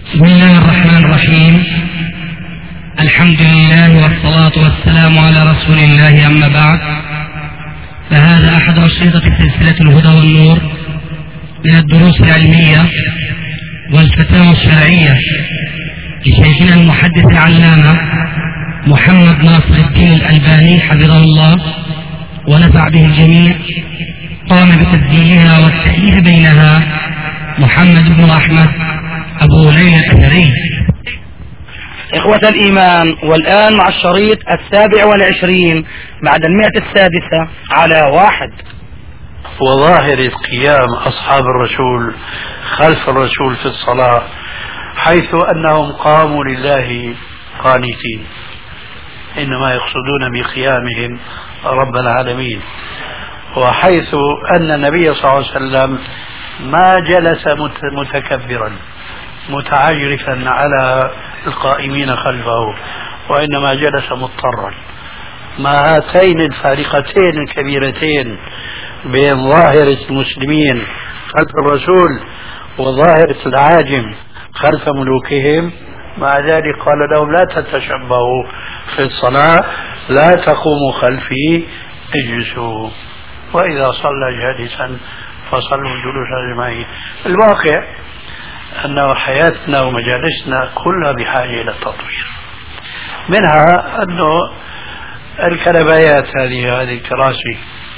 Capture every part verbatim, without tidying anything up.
بسم الله الرحمن الرحيم. الحمد لله والصلاة والسلام على رسول الله، أما بعد، فهذا أحد أشرطة سلسلة الهدى والنور من الدروس العلمية والفتاوى الشرعية لشيخنا المحدث العلامة محمد ناصر الدين الألباني حفظه الله ونفع به الجميع. قام بتسجيلها والتأليف بينها محمد بن أحمد أبو ليلى الأثري. إخوة الإيمان، والآن مع الشريط السابع والعشرين بعد المئة السادسة على واحد. وظاهر قيام أصحاب الرسول خلف الرسول في الصلاة، حيث أنهم قاموا لله قانتين، إنما يقصدون بقيامهم رب العالمين، وحيث أن النبي صلى الله عليه وسلم ما جلس متكبرا متعجرفا على القائمين خلفه، وإنما جلس مضطرا. ما هاتين الفارقتين الكبيرتين بين ظاهرة المسلمين خلف الرسول وظاهرة العاجم خلف ملوكهم، مع ذلك قال لهم: لا تتشبهوا في الصلاة، لا تقوموا خلفي، اجلسوا، وإذا صلى جالسا فصلوا جلوسا أجمعين. الواقع أن حياتنا ومجالسنا كلها بحاجة إلى التطوير، منها أنه الكنبايات هذه هذه الكراسي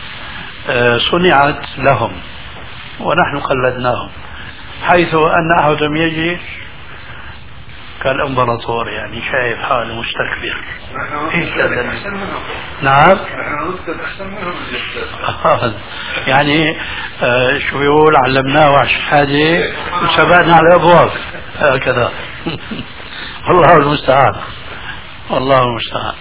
صنعت لهم ونحن قلدناهم، حيث أن أحدهم يجي كالإمبراطور، يعني شايف حاله مستكبر. نعم، يعني آه شو يقول، علمناه وعش حاجة وسبقنا على الأبواب هكذا. والله المستعان، والله المستعان.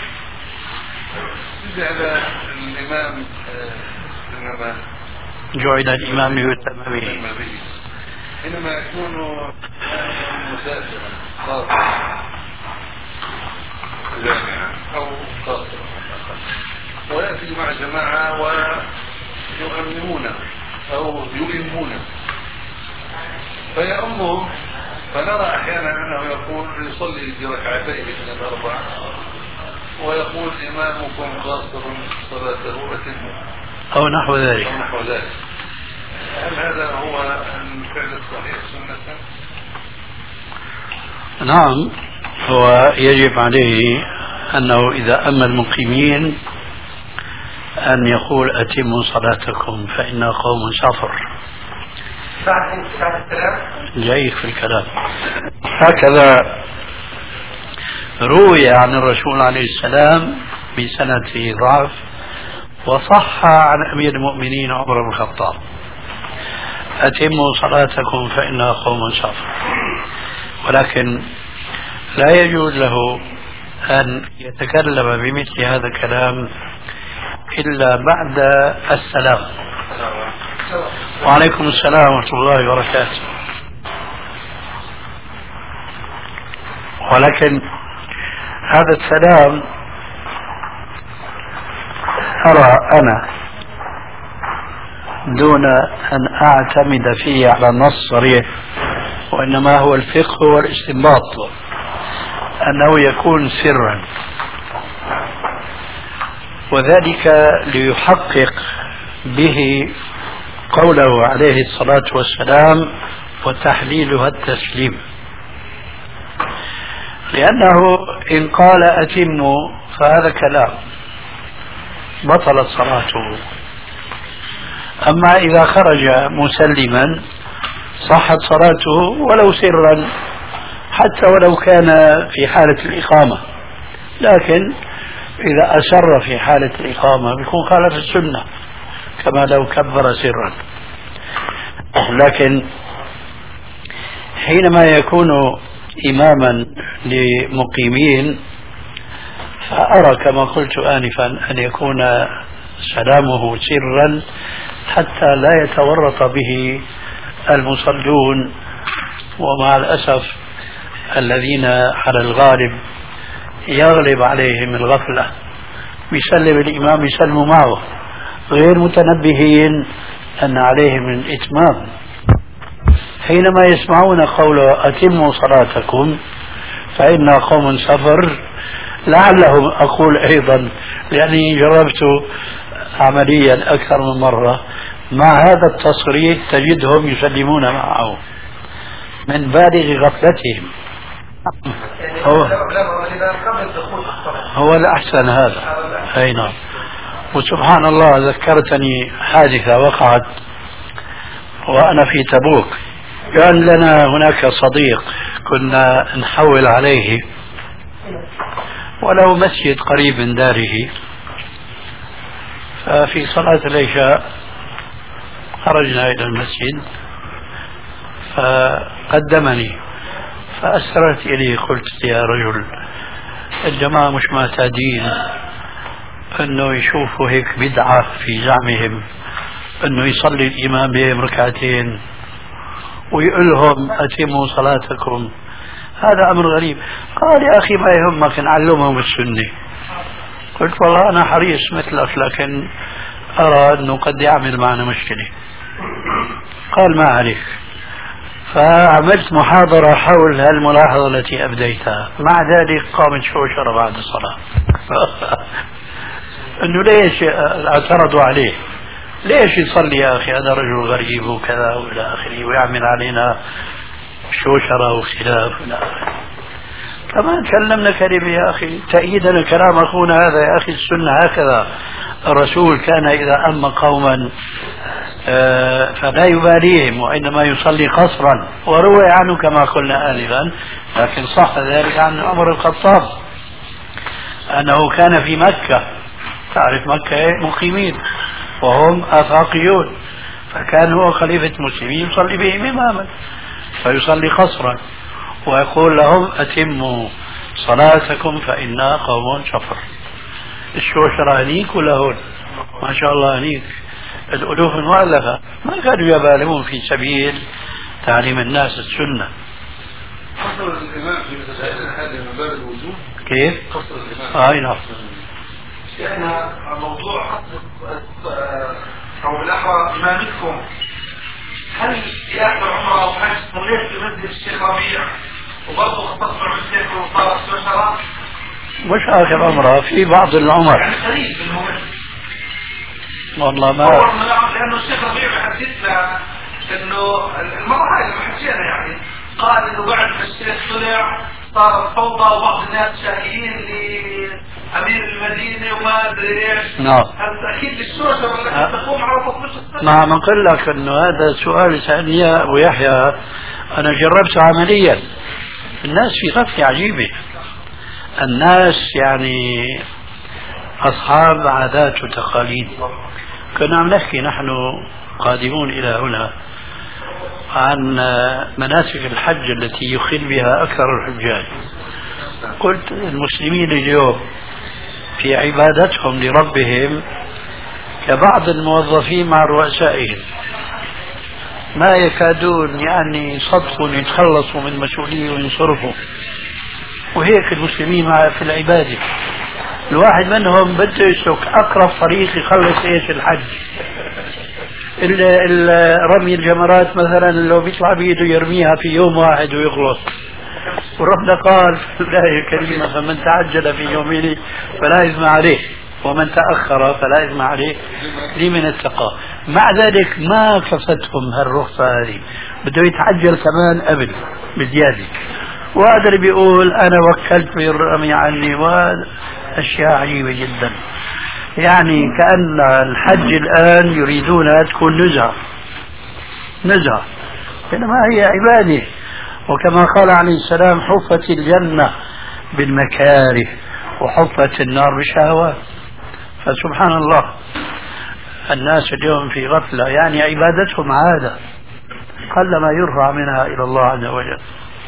جعل الإمام إنما جعل الإمام ليتم به، حينما يكون مسافرا قاصرا جامعا أو قاصرا ويأتي مع جماعة ويؤمنون أو يؤمنون فيأمهم، فنرى أحيانا أنه يقول يصلي بركعتين من الأربعة ويقول: إمامكم قاصر صلاته أتموا، أو نحو ذلك. أو نحو ذلك. هل هذا هو الفعل الصحيح سنة؟ نعم، هو يجب عليه أنه إذا أما المقيمين أن يقول: أتموا صلاتكم فإنا قوم سفر. جيد في الكلام. هكذا روي عن الرسول عليه السلام بسنة ضعف، وصح عن أمير المؤمنين عمر بن الخطاب: أتموا صلاتكم فإنا قوم سفر. ولكن لا يجوز له أن يتكلم بمثل هذا الكلام إلا بعد السلام. وعليكم السلام ورحمة الله وبركاته. ولكن هذا السلام أرى أنا دون أن أعتمد فيه على النص صريح، وإنما هو الفقه والاستنباط، أنه يكون سرا، وذلك ليحقق به قوله عليه الصلاة والسلام: وتحليلها التسليم. لأنه إن قال أتموا فهذا كلام بطلت صلاته، أما إذا خرج مسلما صحت صلاته ولو سرا، حتى ولو كان في حالة الإقامة، لكن إذا أسر في حالة الإقامة بيكون خالف السنة كما لو كبر سرا. لكن حينما يكون إماما لمقيمين فأرى كما قلت آنفا أن يكون سلامه سرا حتى لا يتورط به المصلون. ومع الأسف الذين على الغالب يغلب عليهم الغفلة، يسلم الإمام يسلموا معه غير متنبهين أن عليهم الإتمام. حينما يسمعون قوله أتموا صلاتكم فإن قوم سفر، لعلهم أقول أيضا لأني جربت عمليا أكثر من مرة مع هذا التصريح تجدهم يسلمون معه من بالغ غفلتهم. هو, هو الأحسن هذا. أي نعم. وسبحان الله ذكرتني حادثة وقعت وأنا في تبوك. كان لنا هناك صديق كنا نحول عليه وله مسجد قريب من داره، ففي صلاة العشاء خرجنا إلى المسجد فقدمني فأسررت إليه قلت يا رجل الجماعة مش معتادين أنه يشوفوا هيك بدعة في زعمهم أنه يصلي الإمام بهم ركعتين ويقول لهم أتموا صلاتكم، هذا أمر غريب. قال يا أخي ما يهمك نعلمهم السنة. قلت والله أنا حريص مثلك لكن أرى أنه قد يعمل معنا مشكلة. قال ما عليك. فعملت محاضرة حول هالملاحظة التي أبديتها، مع ذلك قامت شوشرة بعد الصلاة أنه ليش اعترضوا عليه، ليش يصلي يا أخي هذا رجل غريب وكذا وإلى آخره ويعمل علينا شوشرة وخلاف إلى آخره. كمان كلمنا كلمة يا أخي تأييدا كلام أخونا هذا يا أخي السنة هكذا. الرسول كان إذا أم قوما فلا يباليهم وإنما يصلي قصرا، وروي عنه كما قلنا آنفا، لكن صح ذلك عن عمر الخطاب أنه كان في مكة، تعرف مكة مقيمين وهم آفاقيون، فكان هو خليفة المسلمين يصلي بهم إماما فيصلي قصرا ويقول لهم أتموا صلاتكم فإنا قوم سفر. الشوشرة هنيك ولا هون؟ ما شاء الله هنيك الألوف المؤلفة ما كانوا يبالغون في سبيل تعليم الناس السنة. قصر الإمام في مسائل هذه من باب الوجوب. كيف؟ قصر الإمام. آه نعم. لأن موضوع أو بالأحرى إمامكم هل يحضر عمره أو حج صليت في مسجد الشيخ ربيع وبرضه خطبت مع الشيخ وصارت شوشرة؟ مش آخر عمره، في بعض العمر. يعني قريب بالمهم. والله ما لأنه الشيخ ربيع حدثنا إنه المرة هاي لما حكينا يعني قال إنه بعد ما الشيخ طلع صارت فوضى وبعض الناس شاكيين لأمير المدينة وما أدري إيش. نعم. هذا أكيد الشوشرة التي تقوم على تطبيق السنة. نعم نقول لك إنه هذا سؤال سألني يا أبو يحيى أنا جربته عمليا. الناس في غفلة عجيبة، الناس يعني أصحاب عادات وتقاليد. كنا عم نحكي نحن قادمون إلى هنا عن مناسك الحج التي يخل بها أكثر الحجاج. قلت المسلمين اليوم في عبادتهم لربهم كبعض الموظفين مع رؤسائهم، ما يكادون يعني يصدقوا يتخلصوا من مسؤولية وينصرفوا. وهيك المسلمين مع في العبادة الواحد منهم بده يسلك أقرب طريق يخلص إيش الحج. رمي الجمرات مثلا لو بيطلع بيده يرميها في يوم واحد ويخلص. وربنا قال في الآية الكريمة فمن تعجل في يومين فلا إثم عليه ومن تأخر فلا إثم عليه لمن اتقى. مع ذلك ما كفتهم هالرخصة هذه، بده يتعجل كمان قبل بزيادة. وهذا اللي بيقول أنا وكلت بالرمي عني، وأشياء عجيبة جدا. يعني كأن الحج الآن يريدونها تكون نزهة نزهة، إنما هي عبادة. وكما قال عليه السلام حفت الجنة بالمكاره وحفت النار بالشهوات. فسبحان الله الناس اليوم في غفلة، يعني عبادتهم عادة قلما يرفع منها إلى الله عز وجل،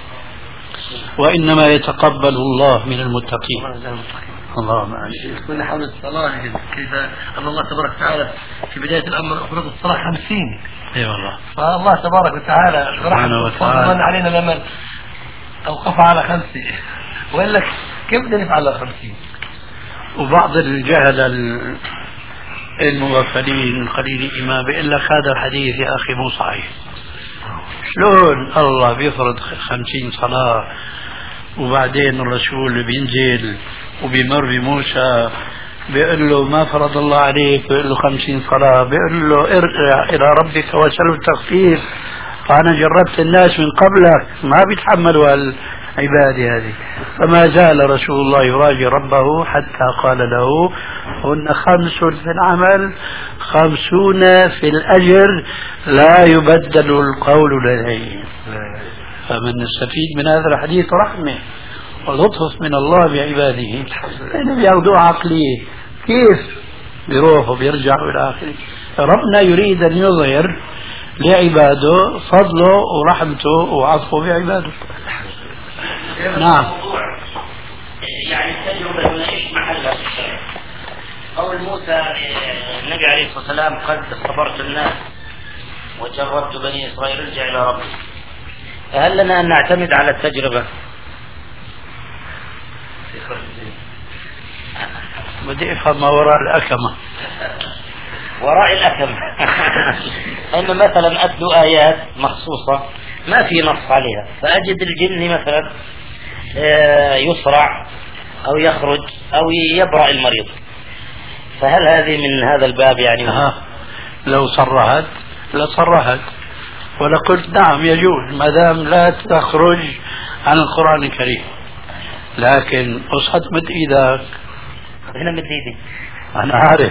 وإنما يتقبل الله من المتقين. اللهم آمين. كنا حول الصلاة كيف أن الله تبارك وتعالى في بداية الأمر أفرض الصلاة خمسين. أي والله. فالله تبارك وتعالى سبحانه وتعالى من علينا لمن أوقف على خمسين، وإلا كيف بدنا نفعل على خمسين؟ وبعض الجهل المغفلين قليل الإيمان بيقول لك هذا الحديث يا أخي مو صحيح. شلون الله بيفرض خمسين صلاة وبعدين الرسول بينزل وبيمر بموسى بيقول له ما فرض الله عليك، بيقول له خمسين صلاة، بيقول له ارجع إلى ربك واسأله التخفيف، فأنا جربت الناس من قبلك ما بيتحملوا العبادة هذه. فما زال رسول الله يراجع ربه حتى قال له هن خمس في العمل خمسون في الأجر لا يبدل القول لديه. فمن نستفيد من هذا الحديث رحمة ولطف من الله بعباده، لأنه بياخذوه عقلية كيف بيروحوا بيرجعوا إلى آخره. ربنا يريد أن يظهر لعباده فضله ورحمته وعطفه بعباده. نعم. يعني التجربة هنا ايش محلها في الشرع؟ قول موسى النبي عليه الصلاة والسلام قد صبرت الناس وجربت بني إسرائيل ارجع إلى ربي، فهل لنا أن نعتمد على التجربة؟ بدي افهم ما وراء الأكمة. وراء الأكمة أن مثلا أتلو آيات مخصوصة ما في نص عليها، فأجد الجن مثلا يصرع أو يخرج أو يبرأ المريض، فهل هذه من هذا الباب يعني؟ ها لو صرحت لصرحت ولقلت نعم يجوز ما دام لا تخرج عن القرآن الكريم، لكن أصحت مد إيدك. هنا مد إيدي أنا عارف.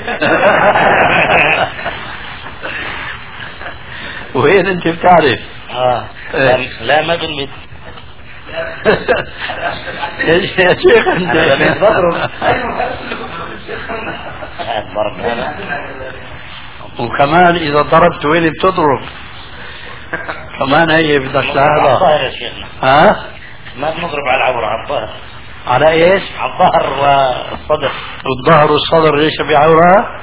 وين أنت بتعرف؟ آه لا, لا ما بالمد. يا شيخ أنت بضرب. وكمان إذا ضربت وين بتضرب؟ كمان هي بدك لحظة. ها؟ ما بنضرب على العورة، على الظهر. على ايش؟ على الظهر والصدر. والظهر والصدر ليش بعورة؟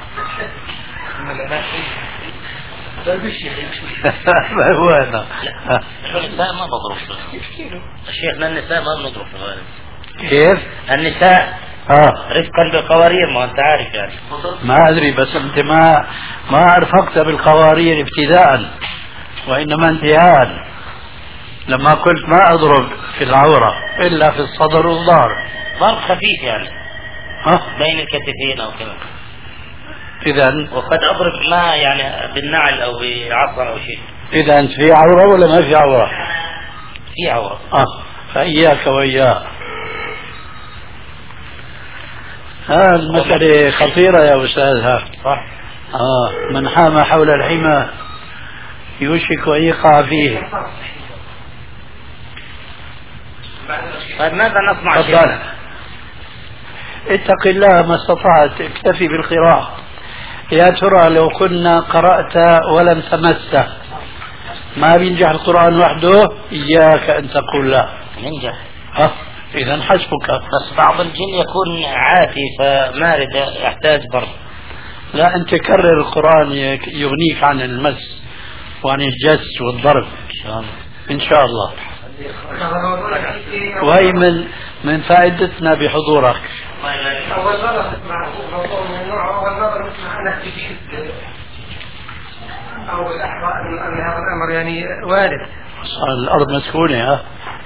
ما هو هذا؟ النساء ما بضرب شيخنا، النساء ما بنضرب في الغالب. كيف؟ النساء اه رفقا بالقوارير، ما انت عارف يعني. ما ادري، بس انت ما ما ارفقت بالقوارير ابتداء وانما انتهاء، لما قلت ما اضرب في العورة الا في الصدر والظهر، ضرب خفيف يعني ها بين الكتفين او كذا. اذا وقد اضرب ما يعني بالنعل او بعصا او شيء. اذا في عورة ولا ما في عورة؟ في عورة. اه فاياك واياه. ها المسألة خطيرة يا أستاذ. صح. آه من حام حول الحمى يوشك أن يقع فيه. طيب ماذا نصنع؟ تفضل. اتق الله ما استطعت، اكتفي بالقراءة. يا ترى لو كنا قرأت ولم تمسه ما بينجح القرآن وحده؟ إياك أن تقول لا. ينجح. ها إذا حسبك. بس بعض الجن يكون عاتي فمارد يحتاج ضرب. لا أنت كرر القرآن يغنيك عن المس وعن الجس والضرب إن شاء الله. وهي من من فائدتنا بحضورك. أول مرة تسمع موضوع من النوع، أول مرة نسمع نحكي فيه أو الأحوال أن هذا الأمر يعني وارد. الأرض مسكونة ها.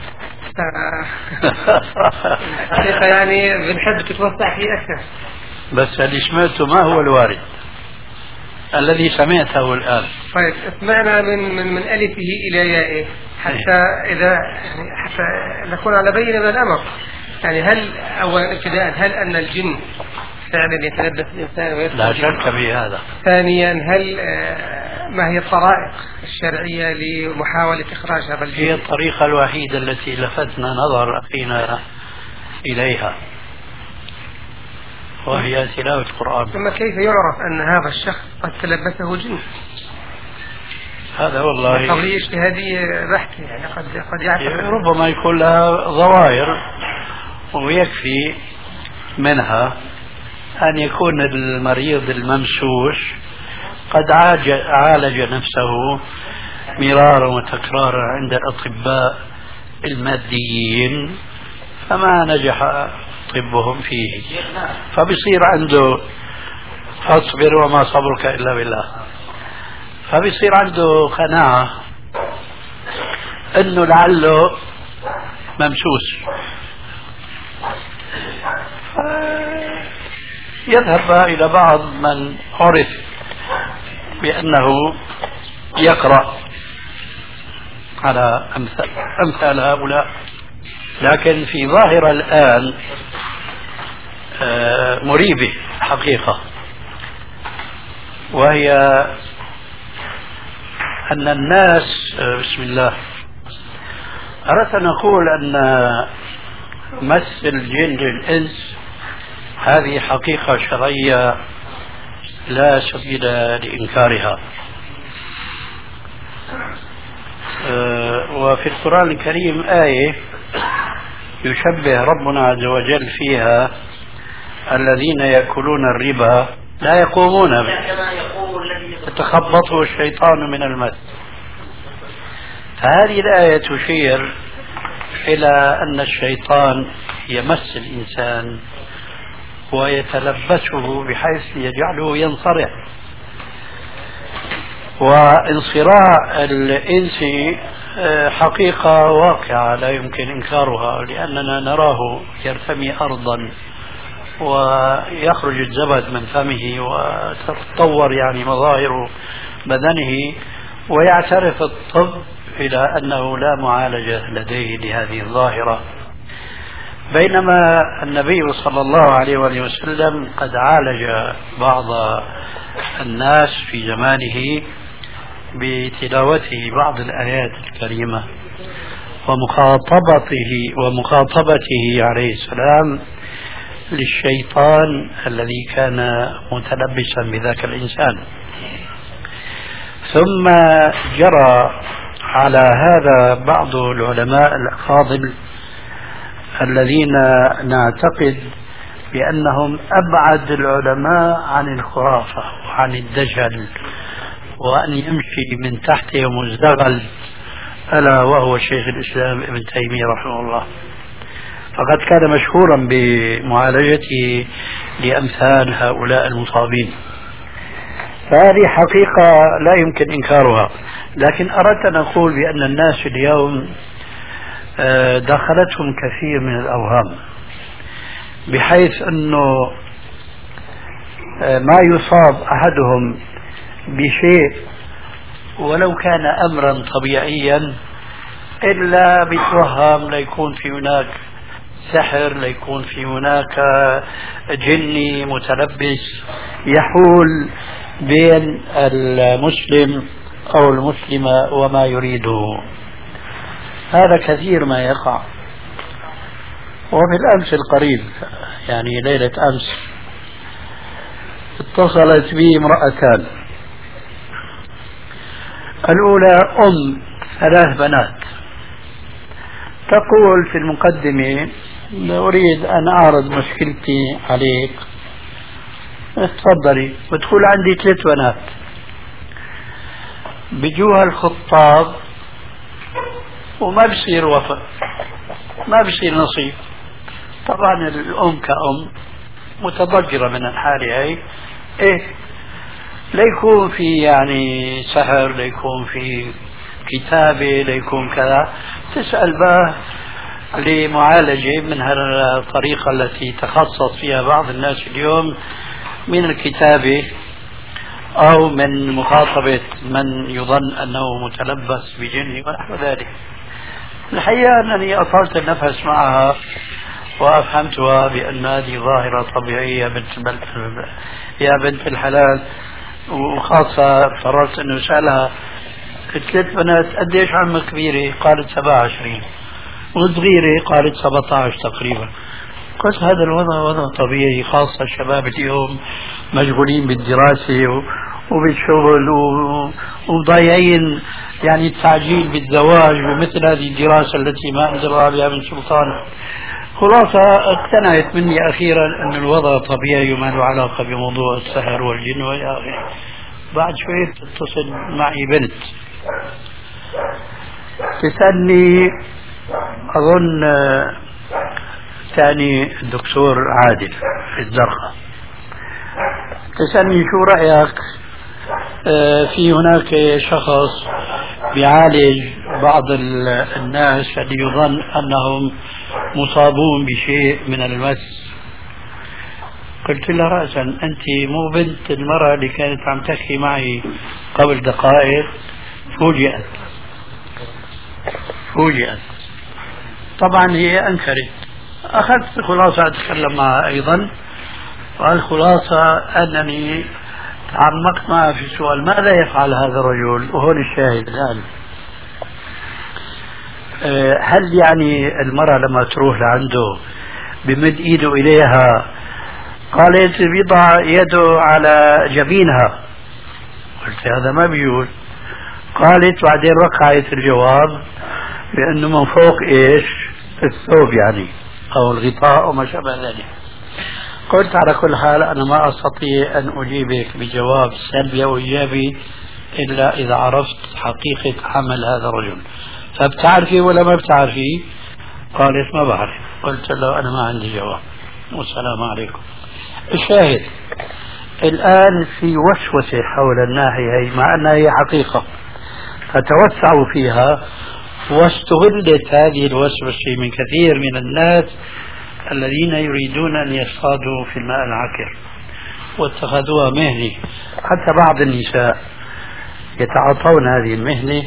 حقيقة يعني بنحب تتوسع فيه أكثر. بس اللي سمعته ما هو الوارد الذي سمعته الآن. طيب اسمعنا من من من ألفه إلى يائه حتى إذا يعني حتى نكون على بينة من الأمر. يعني هل أولا ابتداء هل أن الجن فعلا يتلبس الإنسان ويدخل؟ لا شك في هذا. ثانيا هل ما هي الطرائق الشرعية لمحاولة إخراج هذا الجن؟ هي الطريقة الوحيدة التي لفتنا نظر أخينا إليها وهي تلاوة القرآن. ثم كيف يعرف أن هذا الشخص قد تلبسه جن؟ هذا والله قضية اجتهادية بحتة يعني قد قد يعتقد ربما يكون لها ظواهر، ويكفي منها أن يكون المريض الممسوس قد عالج نفسه مرارا وتكرارا عند الأطباء الماديين فما نجح طبهم فيه، فبصير عنده فاصبر وما صبرك إلا بالله، فبصير عنده قناعة أنه لعله ممسوس، يذهب إلى بعض من عرف بأنه يقرأ على أمثال, أمثال هؤلاء. لكن في ظاهرة الآن مريبة حقيقة، وهي أن الناس بسم الله أردت أن أقول أن مس الجن للإنس هذه حقيقة شرعية لا سبيل لإنكارها. وفي القرآن الكريم آية يشبه ربنا عز وجل فيها الذين يأكلون الربا لا يقومون يتخبطه الشيطان من المس. فهذه الآية تشير إلى أن الشيطان يمس الإنسان ويتلبسه بحيث يجعله ينصرع. وانصراع الإنس حقيقة واقعة لا يمكن إنكارها، لأننا نراه يرتمي أرضا ويخرج الزبد من فمه وتتطور يعني مظاهر بدنه، ويعترف الطب إلى أنه لا معالجة لديه لهذه الظاهرة، بينما النبي صلى الله عليه وآله وسلم قد عالج بعض الناس في زمانه بتلاوته بعض الآيات الكريمة ومخاطبته ومخاطبته عليه السلام للشيطان الذي كان متلبسا بذاك الإنسان. ثم جرى على هذا بعض العلماء الأفاضل الذين نعتقد بأنهم أبعد العلماء عن الخرافة وعن الدجل وأن يمشي من تحتهم الزغل، ألا وهو شيخ الإسلام ابن تيمية رحمه الله، فقد كان مشهورا بمعالجته لأمثال هؤلاء المصابين. فهذه حقيقة لا يمكن إنكارها. لكن أردت أن أقول بأن الناس اليوم دخلتهم كثير من الأوهام، بحيث أنه ما يصاب أحدهم بشيء ولو كان أمرا طبيعيا إلا بيتوهم ليكون في هناك سحر، ليكون في هناك جني متلبس يحول بين المسلم أو المسلمة وما يريده. هذا كثير ما يقع. وبالأمس القريب يعني ليلة أمس اتصلت بي امرأتان، الأولى أم ثلاث بنات، تقول في المقدمة أريد أن أعرض مشكلتي عليك، تفضلي. وتقول عندي ثلاث بنات بيجوها الخطاب وما بصير وفاء، ما بصير نصيب. طبعا الأم كأم متضجرة من الحالة هي، إيه ليكون في يعني سحر، ليكون في كتابة، ليكون كذا، تسأل بقى لمعالجة من هالطريقة التي تخصص فيها بعض الناس اليوم من الكتابة أو من مخاطبة من يظن أنه متلبس بجن ونحو ذلك. الحقيقة أنني أطلت النفس معها وأفهمتها بأن هذه ظاهرة طبيعية بنت يا بنت الحلال، وخاصة قررت أن أسألها ثلاث بنات قديش عمك كبيرة؟ قالت سبعة وعشرين. وصغيرة؟ قالت سبعة عشر تقريبا. قلت هذا الوضع وضع طبيعي، خاصة الشباب اليوم مشغولين بالدراسة وبالشغل ومضيعين يعني التعجيل بالزواج ومثل هذه الدراسة التي ما أنزل بها من سلطان. خلاصة اقتنعت مني أخيرا أن الوضع طبيعي وما له علاقة بموضوع السحر والجن وإلى آخره. بعد شوية تتصل معي بنت تسألني، أظن ثاني الدكتور عادل في الزرقاء، تسألني شو رأيك في هناك شخص بيعالج بعض الناس اللي يظن أنهم مصابون بشيء من المس. قلت لها رأسا أنت مو بنت المرأة اللي كانت عم تحكي معي قبل دقائق؟ فوجئت فوجئت طبعا هي أنكرت. أخذت خلاصة أتكلم معها أيضا، والخلاصة أنني تعمقت معها في السؤال ماذا يفعل هذا الرجل، وهون الشاهد الآن. هل يعني المرأة لما تروح لعنده بمد إيده إليها؟ قالت بيضع يده على جبينها. قلت هذا ما بيقول. قالت بعدين ركعت الجواب بأنه من فوق إيش الثوب يعني أو الغطاء أو ما شابه ذلك. قلت على كل حال أنا ما أستطيع أن أجيبك بجواب سلبي أو إيجابي إلا إذا عرفت حقيقة عمل هذا الرجل. فبتعرفي ولا ما بتعرفي؟ قالت ما بعرف. قلت له أنا ما عندي جواب والسلام عليكم. الشاهد الآن في وسوسة حول الناحية هي مع أنها هي حقيقة، فتوسعوا فيها واستغلت هذه الوسوسة من كثير من الناس الذين يريدون أن يصطادوا في الماء العكر واتخذوها مهنة. حتى بعض النساء يتعاطون هذه المهنة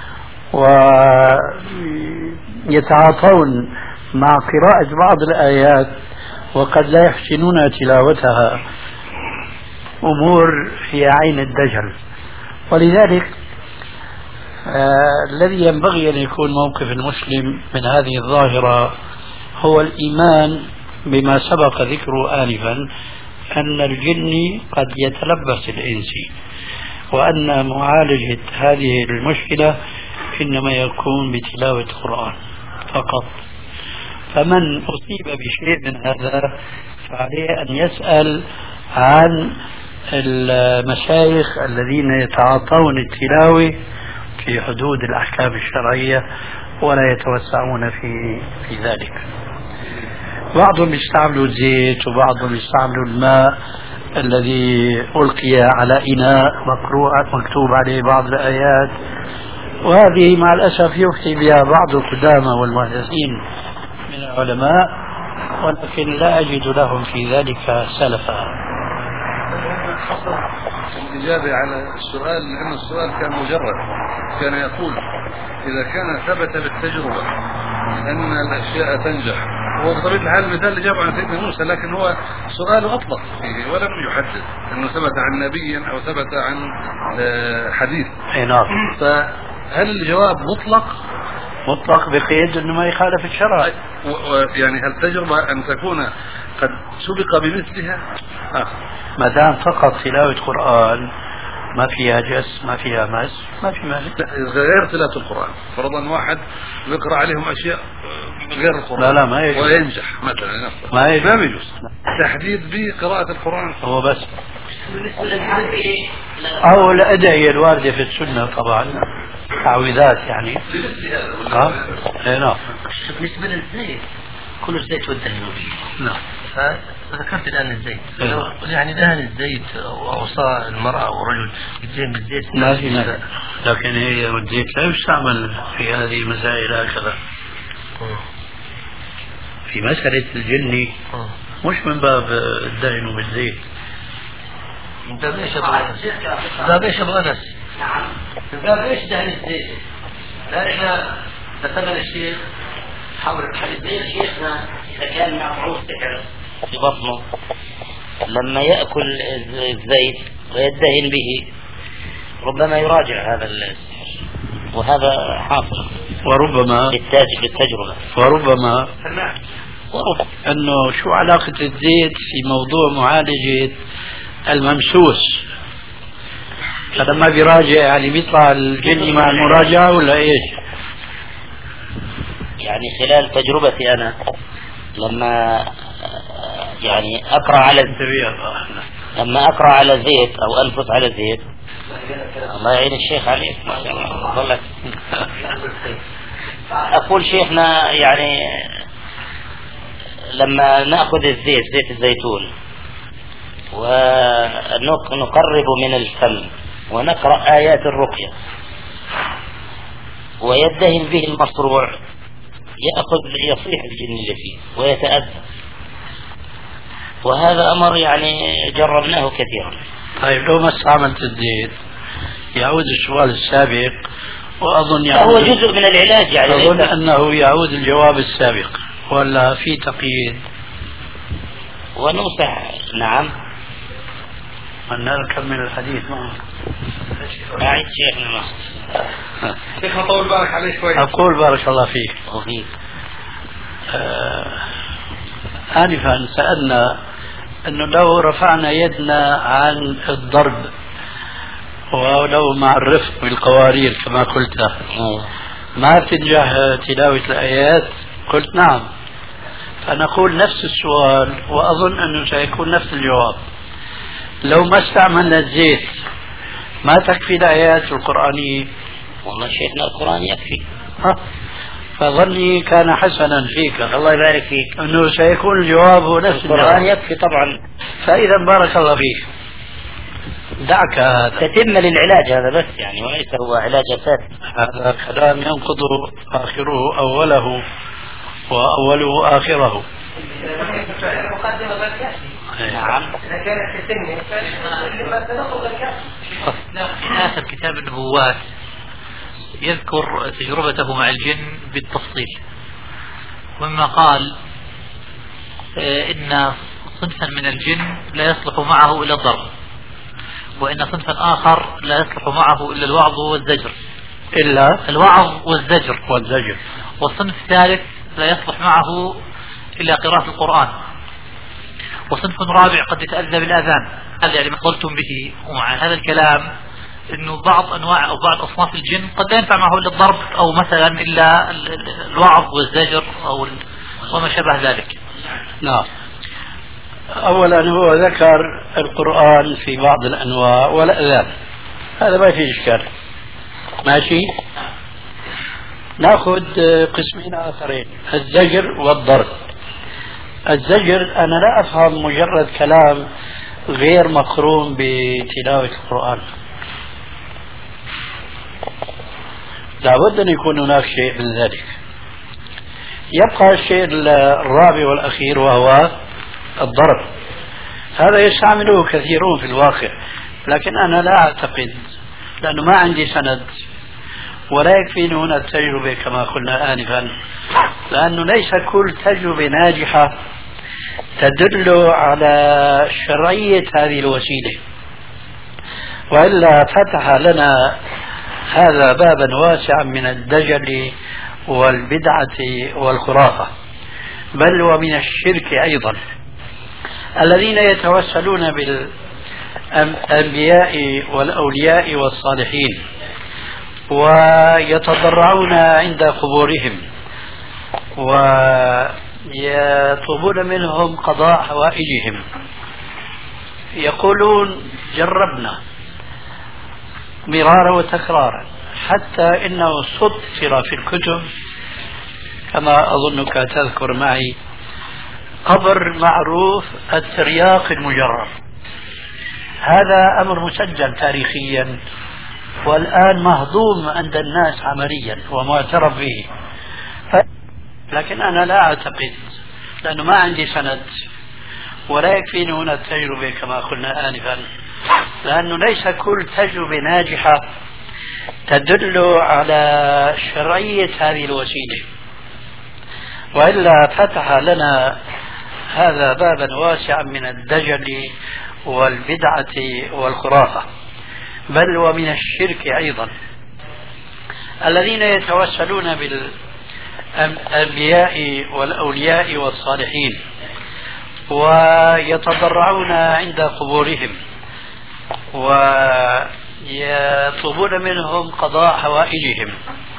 ويتعاطون مع قراءة بعض الآيات وقد لا يحسنون تلاوتها، أمور في عين الدجل. ولذلك آه الذي ينبغي أن يكون موقف المسلم من هذه الظاهرة هو الإيمان بما سبق ذكره آنفا، أن الجن قد يتلبس الإنس، وأن معالجة هذه المشكلة إنما يكون بتلاوة القرآن فقط. فمن أصيب بشيء من هذا فعليه أن يسأل عن المشايخ الذين يتعاطون التلاوة في حدود الأحكام الشرعية ولا يتوسعون في في ذلك. بعضهم يستعملوا الزيت وبعضهم يستعملوا الماء الذي ألقي على إناء مقروء مكتوب عليه بعض الآيات، وهذه مع الأسف يفتي بها بعض القدامى والمحدثين من العلماء، ولكن لا أجد لهم في ذلك سلفا. الإجابة على السؤال لأن السؤال كان مجرد، كان يقول إذا كان ثبت بالتجربة أن الأشياء تنجح، هو بطبيعة الحال المثال اللي جابه عن سيدنا موسى، لكن هو سؤاله أطلق فيه ولم يحدد أنه ثبت عن نبي أو ثبت عن حديث. نعم. فهل الجواب مطلق؟ مطلق بقيد أنه ما يخالف الشرع. يعني هل تجربة أن تكون قد سبق بمثلها؟ آه. ما دام فقط تلاوة قرآن ما فيها جس ما فيها مس ما في مانع. غير تلاوة القرآن، فرضا واحد يقرأ عليهم أشياء غير القرآن لا لا ما يجوز وينجح مثلا ما يجوز, ما يجوز. تحديد بقراءة القرآن هو بس، أو الأدعية الواردة في السنة طبعا تعويذات يعني. ها؟ إيه نعم. بالنسبة للزيت كل الزيت والدهن فيه. نعم. فذكرت الآن الزيت يعني دهن الزيت أو صاع المرأة أو رجل يدهن بالزيت لا في مانع، لكن هي الزيت لا يستعمل في هذه المسائل هكذا. في مسألة الجن مش من باب الدهن بالزيت. من باب ايش ابو انس؟ من باب ايش ابو انس؟ نعم. من باب ايش دهن الزيت؟ لا احنا ذكرنا الشيخ حول الحديث شيخنا اذا كان معه سحر في بطنه لما ياكل الزيت ويدهن به ربما يراجع هذا السحر، وهذا حاصل. وربما بالتجربة وربما انه شو علاقة الزيت في موضوع معالجة الممسوس؟ فلما بيراجع يعني بيطلع الجن مع المراجعة ولا ايش؟ يعني خلال تجربتي انا لما يعني اقرا على لما اقرا على زيت او انفث على زيت، الله يعين الشيخ عليك ما شاء الله والله. اقول شيخنا يعني لما ناخذ الزيت زيت الزيتون ونقرب من الفم ونقرا ايات الرقيه ويدهن به المصروع يأخذ يصيح الجن اللي فيه ويتأذى، وهذا أمر يعني جربناه كثيرا. طيب لو ما استعملت الزيت يعود السؤال السابق، وأظن يعود هو جزء من العلاج يعني أظن أنه يعود الجواب السابق ولا في تقييد وننصح. نعم أن نكمل الحديث معه. أعيد شيخنا معه. شيخ أطول بارك عليه شوي. أقول بارك الله فيك. وفيك. آه آنفا سألنا أنه لو رفعنا يدنا عن الضرب ولو مع الرفق بالقوارير كما قلت ما تنجح تلاوة الآيات؟ قلت نعم. فنقول نفس السؤال وأظن أنه سيكون نفس الجواب. لو ما استعملنا الزيت ما تكفي الآيات القرآنية؟ والله شيخنا القرآن يكفي. ها فظني كان حسنا فيك، الله يبارك فيك، أنه سيكون الجواب هو نفس القرآن يكفي طبعا. فإذا بارك الله فيك دعك هذا تتم للعلاج هذا بس يعني، وليس هو علاج أساسي. هذا كلام ينقض آخره أوله وأوله آخره. نعم. في آخر كتاب النبوات يذكر تجربته مع الجن بالتفصيل، ومما قال إن صنفا من الجن لا يصلح معه إلا الضرب، وإن صنفا آخر لا يصلح معه إلا الوعظ والزجر، إلا الوعظ والزجر والزجر والصنف الثالث لا يصلح معه إلا قراءة القرآن، وصنف رابع قد يتأذى بالأذان. هذا يعني ما قلتم به. ومع هذا الكلام إنه بعض أنواع أو بعض أصناف الجن قد لا ينفع معه إلا الضرب أو مثلا إلا الوعظ والزجر أو وما شابه ذلك. نعم. أولا هو ذكر القرآن في بعض الأنواع والأذان، هذا ما في إشكال، ماشي. نأخذ قسمين آخرين، الزجر والضرب. الزجر أنا لا أفهم مجرد كلام غير مقرون بتلاوة القرآن، لابد أن يكون هناك شيء من ذلك. يبقى الشيء الرابع والأخير وهو الضرب، هذا يستعمله كثيرون في الواقع، لكن أنا لا أعتقد، لأنه ما عندي سند ولا يكفيني هنا التجربة كما قلنا آنفا، لأنه ليس كل تجربة ناجحة تدل على شرعية هذه الوسيلة، وإلا فتح لنا هذا بابا واسعا من الدجل والبدعة والخرافة، بل ومن الشرك أيضا. الذين يتوسلون بالأنبياء والأولياء والصالحين ويتضرعون عند قبورهم ويطلبون منهم قضاء حوائجهم، يقولون جربنا مرارا وتكرارا حتى إنه سطر في الكتب كما أظنك تذكر معي قبر معروف الترياق المجرب. هذا أمر مسجل تاريخيا والآن مهضوم عند الناس عمليا ومعترف به، لكن أنا لا أعتقد، لأنه ما عندي سند ولا يكفيني هنا التجربة كما قلنا آنفا، لأنه ليس كل تجربة ناجحة تدل على شرعية هذه الوسيلة، وإلا فتح لنا هذا بابا واسعا من الدجل والبدعة والخرافة، بل ومن الشرك أيضا. الذين يتوسلون بالأنبياء والأولياء والصالحين ويتضرعون عند قبورهم ويطلبون منهم قضاء حوائجهم،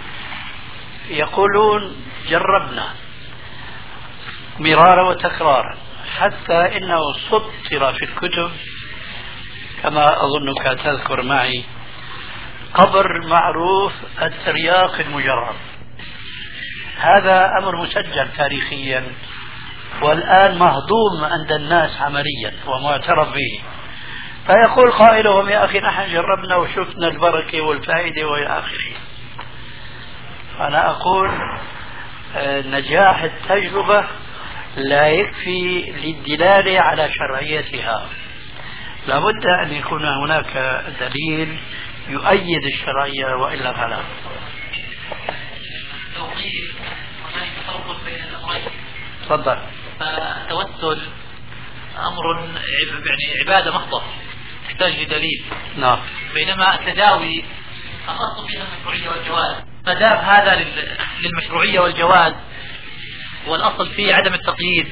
يقولون جربنا مرارا وتكرارا حتى إنه سطر في الكتب كما أظنك تذكر معي قبر معروف الترياق المجرب. هذا أمر مسجل تاريخيا والآن مهضوم عند الناس عمليا ومعترف به، فيقول قائلهم يا أخي نحن جربنا وشفنا البركة والفائدة وإلى آخره. أنا أقول نجاح التجربة لا يكفي للدلالة على شرعيتها، لابد أن يكون هناك دليل يؤيد الشرعية وإلا فلا. تفضل. فالتوسل أمر يعني عبادة محضة تحتاج لدليل. نعم. بينما التداوي أخص فيها المشروعية والجواز، فدام هذا للمشروعية والجواز والأصل فيه عدم التقييد،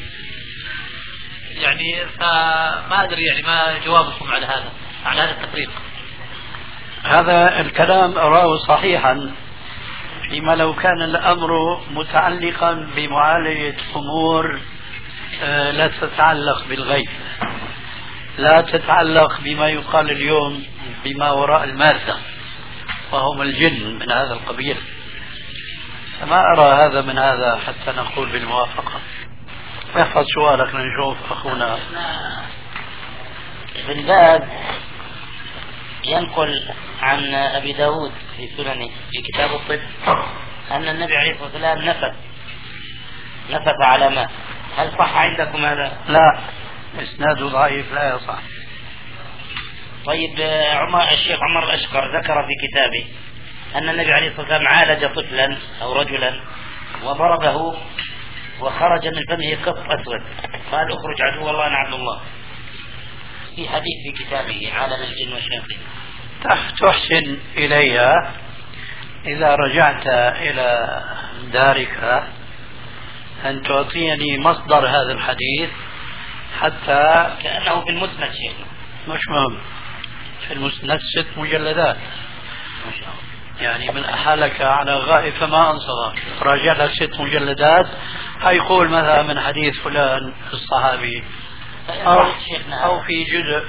يعني فما أدري يعني ما جوابكم على هذا على هذا التفريق. هذا الكلام أراه صحيحا فيما لو كان الأمر متعلقا بمعالجة أمور لا تتعلق بالغيب، لا تتعلق بما يقال اليوم بما وراء المادة وهم الجن من هذا القبيل، فما أرى هذا من هذا حتى نقول بالموافقة. احفظ سؤالك لنشوف أخونا ابن باز ينقل عن أبي داود في سننه في كتاب الطب أن النبي عليه الصلاة والسلام نفث نفث على ماء. هل صح عندكم هذا؟ لا، إسناده ضعيف لا يصح. طيب عمر الشيخ عمر الأشقر ذكر في كتابه أن النبي عليه الصلاة والسلام عالج طفلا أو رجلا وضربه وخرج من فمه قط أسود، قال اخرج عدو الله نعم الله، في حديث في كتابه عالم الجن والشياطين. تحسن إلي إذا رجعت إلى دارك أن تعطيني مصدر هذا الحديث حتى كأنه في المسند شيخنا. مش مهم، في المسند ست مجلدات يعني من أحالك على غائب فما أنصرك، راجع لك ست مجلدات هيقول مثلا من حديث فلان الصحابي أو, أو في جزء.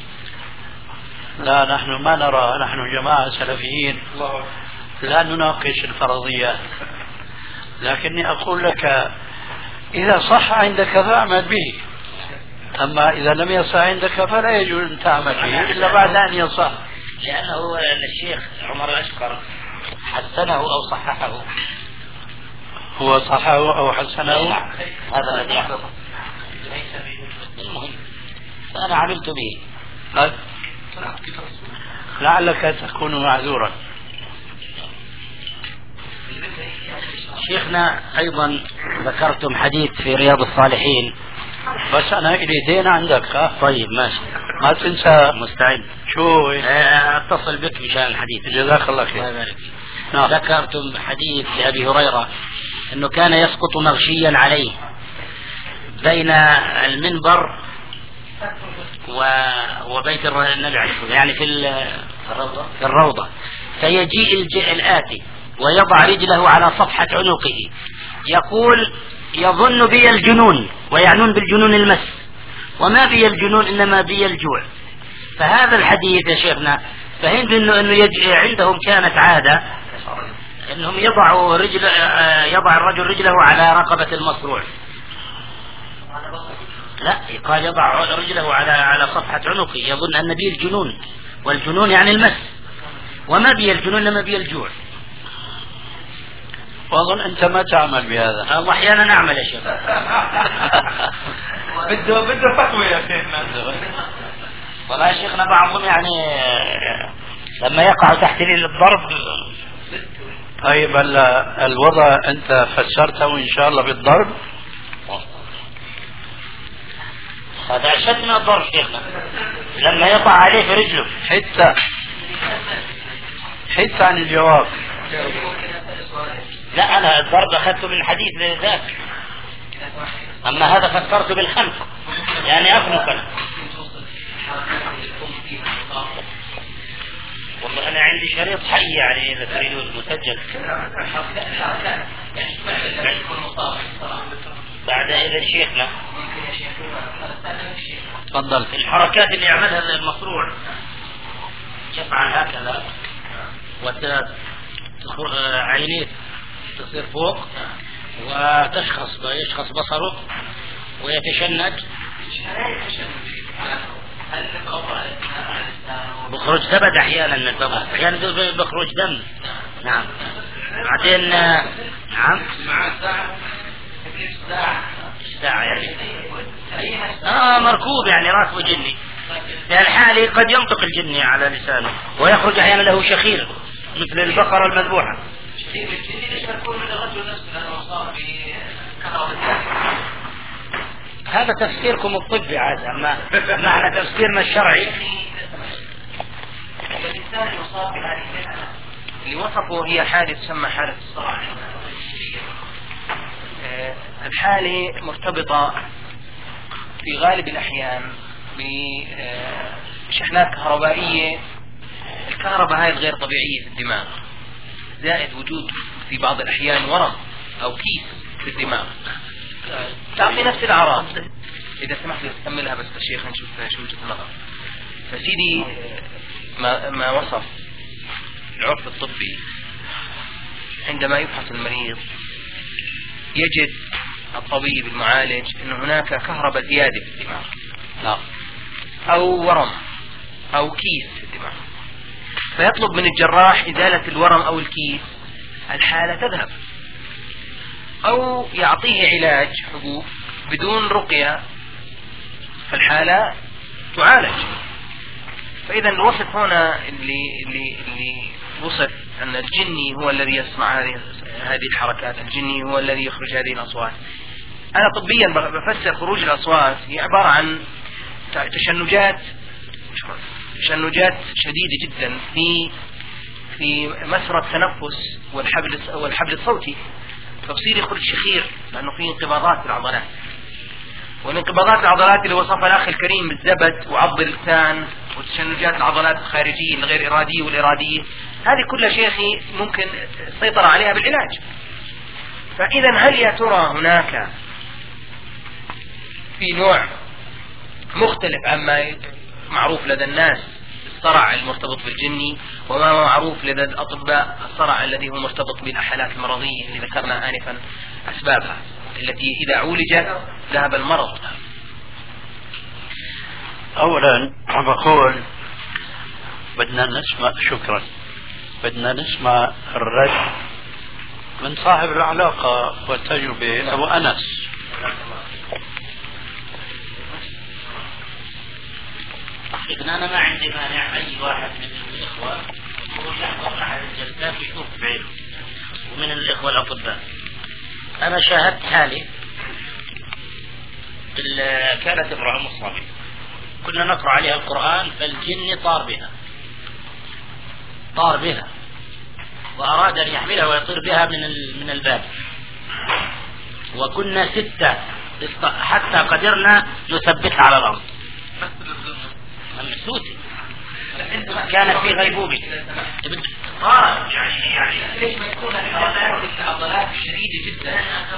لا، نحن ما نرى، نحن جماعة سلفيين لا نناقش الفرضيات، لكني أقول لك إذا صح عندك فاعمل به، أما إذا لم يصح عندك فلا يجوز أن تعمل به إلا بعد أن يصح. لأنه الشيخ عمر الأشقر حسنه أو صححه. هو صححه أو حسنه؟ هذا الذي يحصل. المهم فأنا عملت به. لعلك تكون معذورا. شيخنا أيضا ذكرتم حديث في رياض الصالحين، بس أنا إلي دين عندك. ها؟ طيب ماشي، ما تنسى. مستعد. شو اتصل بك مشان الحديث. جزاك الله خير. نعم. ذكرتم حديث لأبي هريرة أنه كان يسقط مغشيا عليه بين المنبر و... وبيت النبي عليه الصلاة، يعني في الروضة. في الروضة فيجيء الج... الآتي ويضع رجله على صفحة عنقه يقول يظن بي الجنون، ويعنون بالجنون المس، وما بي الجنون إنما بي الجوع. فهذا الحديث يا شيخنا فهمت إنه إنه يج... عندهم كانت عادة إنهم يضعوا رجل يضع الرجل رجله على رقبة المصروع. لا، قال يضع رجله على على صفحة عنقه يظن أن بي الجنون، والجنون يعني المس، وما بي الجنون إنما بي الجوع. وأظن أنت ما تعمل بهذا. الله أحيانا أعمل يا شيخ. بده بده فتوى يا شيخنا. والله يا شيخنا بعضهم يعني لما يقع تحت الضرب. طيب الوضع أنت فسرته إن شاء الله بالضرب. هذا أشد من الضرب شيخنا، لما يقع عليه في رجله. حتى حتى عن الجواب. لا، أنا الضرب أخذته من حديث ذاك، أما هذا فكرته بالخنق يعني أخنق. والله أنا عندي شريط حي يعني إذا تريدون مسجل بعد إذن شيخنا. تفضل. الحركات اللي يعملها المصروع يفعل هكذا وعينيه تصير فوق وتشخص يشخص بصره ويتشنج، بخرج زبد أحيانا من الفم، أحيانا بخرج دم. نعم. بعدين نعم ساعة يعني آه مركوب يعني راكب جني. في الحالة قد ينطق الجني على لسانه ويخرج أحيانا له شخير مثل البقرة المذبوحة. هذا تفسيركم الطبي عاد، أما معنى تفسيرنا الشرعي. الإنسان يصاب بهذه الحالة اللي وصفه هي حالة تسمى حالة الصرع. الحالة مرتبطة في غالب الأحيان بشحنات كهربائية. الكهرباء هاي الغير طبيعية في الدماغ، زائد وجود في بعض الأحيان ورم أو كيس في الدماغ تعطي نفس الأعراض. إذا سمحت لي أكملها بس الشيخ نشوف شو وجهة النظر. فسيدي ما, ما وصف العرف الطبي عندما يفحص المريض يجد الطبيب المعالج أن هناك كهرباء زيادة في الدماغ، لا أو ورم أو كيس في الدماغ، فيطلب من الجراح إزالة الورم أو الكيس، الحالة تذهب، أو يعطيه علاج حبوب بدون رقية، فالحالة تعالج. فإذا الوصف هنا اللي, اللي, اللي وصف أن الجني هو الذي يصنع هذه هذه الحركات، الجني هو الذي يخرج هذه الأصوات. أنا طبيا بفسر خروج الأصوات هي عبارة عن تشنجات تشنجات شديدة جدا في في مسرى التنفس والحبل والحبل الصوتي، فبصير يخرج شخير لأنه فيه انقباضات في العضلات، والانقباضات العضلات اللي وصفها الأخ الكريم بالزبد وعض اللسان وتشنجات العضلات الخارجية الغير إرادية والإرادية، هذه كلها شيخي ممكن السيطرة عليها بالعلاج. فإذا هل يا ترى هناك في نوع مختلف عما معروف لدى الناس الصرع المرتبط بالجني، وما هو معروف لدى الأطباء الصرع الذي هو مرتبط بالحالات المرضية اللي ذكرنا آنفا أسبابها التي إذا عولجت ذهب المرض؟ أولا بقول بدنا نسمع، شكرا، بدنا نسمع الرد من صاحب العلاقة والتجربة أبو أنس. إذن أنا ما عندي مانع أي واحد من الإخوة يروح يحضر أحد الجلسات ويشوف بعينه، ومن الإخوة الأطباء. أنا شاهدت حالي كانت امرأة مصابة كنا نقرأ عليها القرآن فالجن طار بها طار بها وأراد أن يحملها ويطير بها من من الباب، وكنا ستة حتى قدرنا نثبتها على الأرض ممسوسة، كانت في غيبوبة. طار يعني يعني ليش ما تكون العضلات شديدة جدا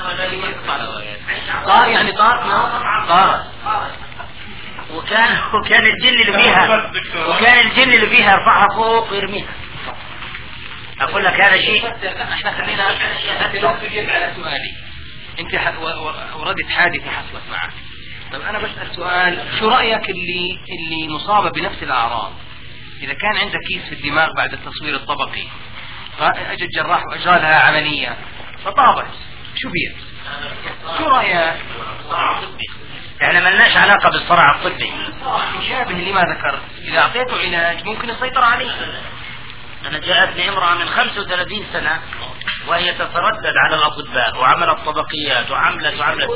طار يعني طار طار وكان وكان الجن اللي فيها وكان الجن اللي فيها يرفعها فوق ويرميها. أقول لك هذا شيء. احنا خلينا نجيب على سؤالي. انت وردت حادثة حصلت معك، طب انا بسأل سؤال، شو رأيك اللي اللي مصابة بنفس الأعراض إذا كان عندك كيس في الدماغ بعد التصوير الطبقي، أجى الجراح وأجرى لها عملية فطابت، شو بيه؟ شو رأيك؟ احنا ملناش علاقة بالصرع الطبي. مشابه لما ذكرت، إذا أعطيته علاج ممكن يسيطر عليه. أنا جاءتني امرأة من خمسة وثلاثين سنة وهي تتردد على الأطباء وعملت طبقيات وعملت وعملت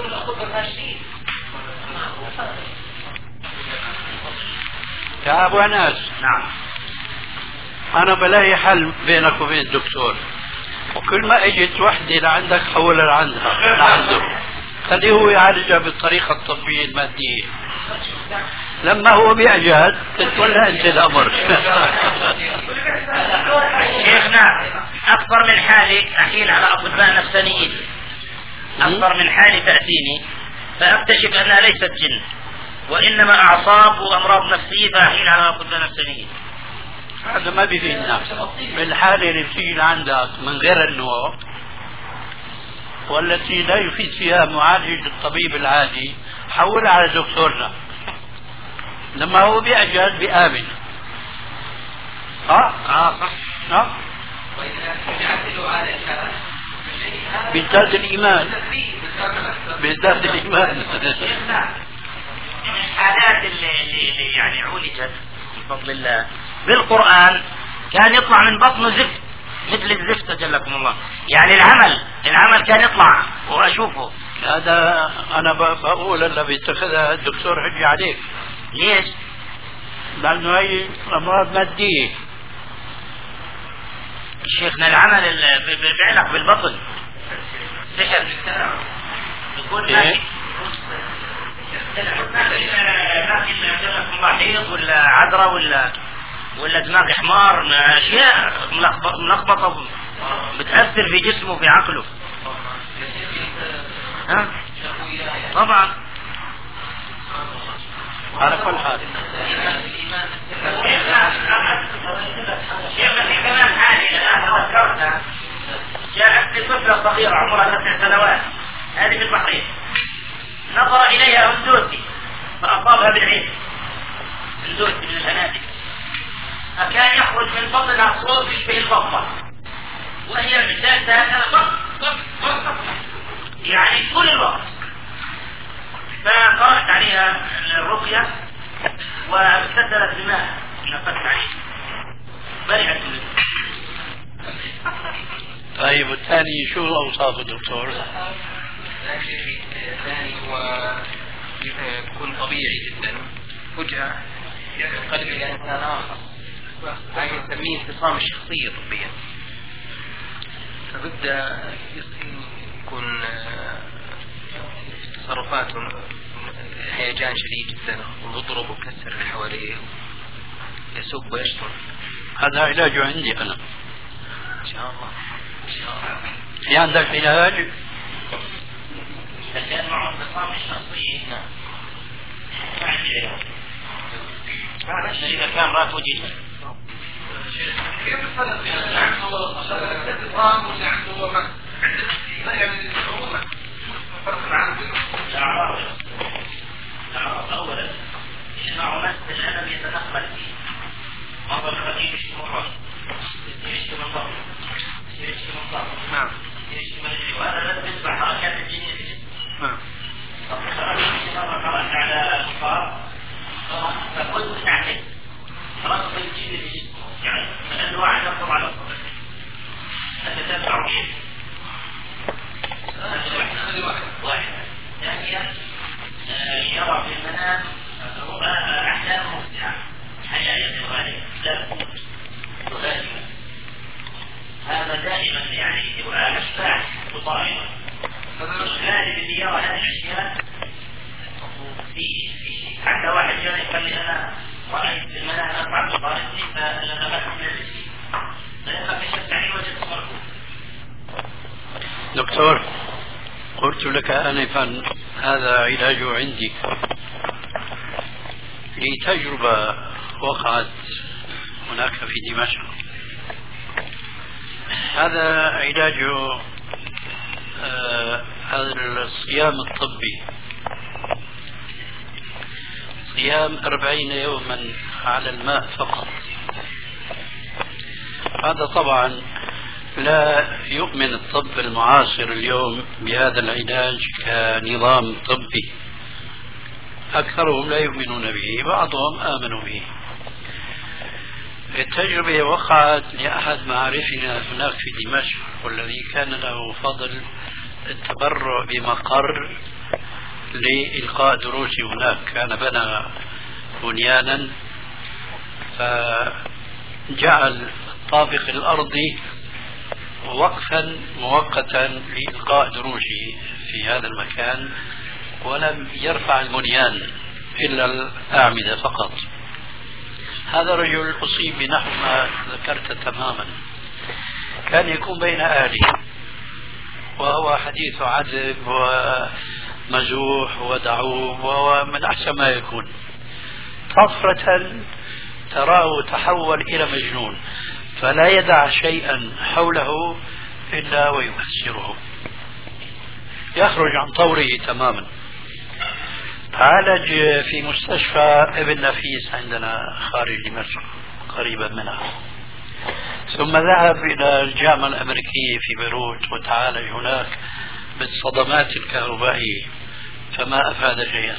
يا أبو أنس. نعم. أنا بلاقي حل بينك وبين الدكتور، وكل ما اجت وحدة لعندك حولها لعندها لعنده، خليه هو يعالجها بالطريقة الطبية المادية. لما هو بيعجز تتولى أنت الأمر. شيخنا أكثر من حالي أحيل على أطباء نفسانيين، أكثر من حالي تأتيني فأكتشف أنها ليست جن وإنما أعصاب وأمراض نفسية فأحيل على أطباء نفسانيين. هذا ما بيفيد الناس. بالحالة اللي بتيجي لعندك من غير النوع والتي لا يفيد فيها معالج الطبيب العادي حولها على دكتورنا، لما هو بيعجز بيآمن. اه اه اه بيزداد الإيمان بيزداد الإيمان. من الحالات اللي, اللي يعني عولجت بفضل الله بالقرآن كان يطلع من بطنه زفت مثل الزفت جلكم الله. يعني العمل العمل كان يطلع وأشوفه. هذا أنا بقول اللي بيتخذها الدكتور حجي عليك. ليش؟ لأنه هي أمراض مادية. شيخنا العمل اللي بيعلق بالبطن سحر يكون إيه؟ ما حيض ولا عذرة ولا ولا دماغ حمار، أشياء ملخبطة بتأثر في جسمه وفي عقله. ها؟ طبعا على كل حال شيخنا كمان حالي الآن ذكرتها. جاءت طفلة صغيرة عمرها تسع سنوات هذه في البحرين، نظر إليها هندوسي فأصابها بالعين، هندوسي من الهنادك، فكان يخرج من بطنها صوت يشبه البطة وهي جالسة هكذا يعني طول الوقت. فقرأت عليها الرقية واغتسلت بماء نفت عليه برئت منه. طيب والثاني شو أوصافه دكتور؟ الثاني هو يكون طبيعي جدا فجأة ينقلب إلى إنسان آخر، هذا نسميه انفصام الشخصية طبيا. فبدأ يكون تصرفاته هيجان شديد جدا ويضرب ويكسر اللي حواليه يسب ويشتم. هذا علاجه عندي أنا إن شاء الله. إن شاء الله. في عندك علاج؟ كان معه انفصام الشخصية. نعم. هذا الشيء إذا كان راتبه جدا. كيف الفرق بين اللي عنده انفصام واللي عنده وما لا يعني الصعوبة فرق العام الأعراض الأعراض أولا يجمع مس الألم يتنقل فيه مرض الخفيف يشتم الرأس يشتم الضغط يشتم الضغط نعم يشتم الرجل وهذا بس بيصبح حركات الجنين في الجسم. نعم. مرة قرأت على البخار فقلت تعتد رصد الجن في جسمه يعني مثلا واحد يطلب على الصبر أتتبع فيه هذه واحد واحد ثانيا يرى في المنام أحلام مفتعة حياة الغالية لا تغالبا هذا دائما يعني يبقى أشباح وطائرة. الغالب اللي يرى هذه الأشياء في حتى واحد جاء يقول لي أنا رأيت في المنام أربع مطارسي فلنبت من الجسم فلما كشفت عليه وجدت مرفوض. دكتور قلت لك آنفا هذا علاجه عندي لتجربة وقعت هناك في دمشق. هذا علاجه آه هذا الصيام الطبي، صيام أربعين يوما على الماء فقط. هذا طبعا لا يؤمن الطب المعاصر اليوم بهذا العلاج كنظام طبي، أكثرهم لا يؤمنون به، بعضهم آمنوا به. التجربة وقعت لأحد معارفنا هناك في دمشق والذي كان له فضل التبرع بمقر لإلقاء دروسي هناك، كان بنى بنيانا فجعل الطابق الأرضي وقفا مؤقتا لإلقاء دروسي في هذا المكان ولم يرفع البنيان إلا الأعمدة فقط. هذا رجل أصيب بنحو ما ذكرت تماما، كان يكون بين أهله وهو حديث عذب ومزوح ودعوب ومن أحسن ما يكون، طفرة تراه تحول إلى مجنون فلا يدع شيئا حوله إلا ويكسره، يخرج عن طوره تماما. عالج في مستشفى ابن نفيس عندنا خارج دمشق قريبا منها، ثم ذهب إلى الجامعة الأمريكية في بيروت وتعالج هناك بالصدمات الكهربائية فما أفاد شيئا.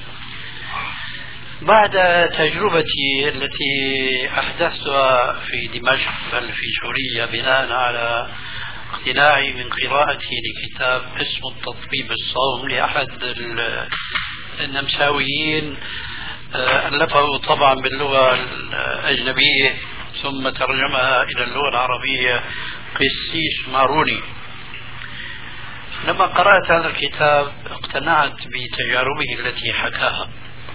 بعد تجربتي التي أحدثتها في دمشق بل في سوريا بناء على اقتناعي من قراءتي لكتاب اسمه التطبيب الصوم لأحد النمساويين ألفه طبعا باللغة الأجنبية ثم ترجمها إلى اللغة العربية قسيس ماروني. لما قرأت هذا الكتاب اقتنعت بتجاربه التي حكاها،